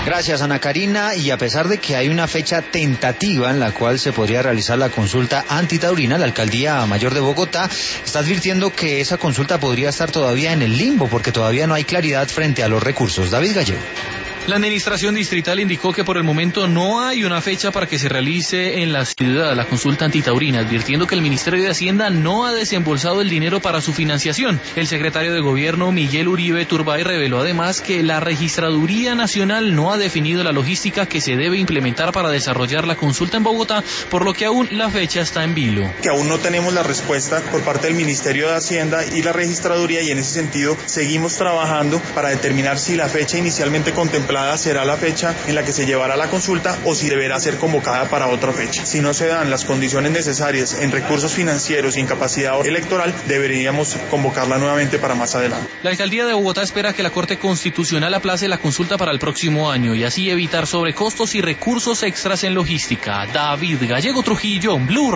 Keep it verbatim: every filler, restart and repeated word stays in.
Gracias, Ana Karina. Y a pesar de que hay una fecha tentativa en la cual se podría realizar la consulta antitaurina, la Alcaldía Mayor de Bogotá está advirtiendo que esa consulta podría estar todavía en el limbo porque todavía no hay claridad frente a los recursos. David Gallego. La administración distrital indicó que por el momento no hay una fecha para que se realice en la ciudad la consulta antitaurina, advirtiendo que el Ministerio de Hacienda no ha desembolsado el dinero para su financiación. El secretario de Gobierno, Miguel Uribe Turbay, reveló además que la Registraduría Nacional no ha definido la logística que se debe implementar para desarrollar la consulta en Bogotá, por lo que aún la fecha está en vilo. Que aún no tenemos la respuesta por parte del Ministerio de Hacienda y la Registraduría, y en ese sentido seguimos trabajando para determinar si la fecha inicialmente contemplada será la fecha en la que se llevará la consulta o si deberá ser convocada para otra fecha. Si no se dan las condiciones necesarias en recursos financieros y en capacidad electoral, deberíamos convocarla nuevamente para más adelante. La Alcaldía de Bogotá espera que la Corte Constitucional aplace la consulta para el próximo año y así evitar sobrecostos y recursos extras en logística. David Gallego Trujillo, Blue.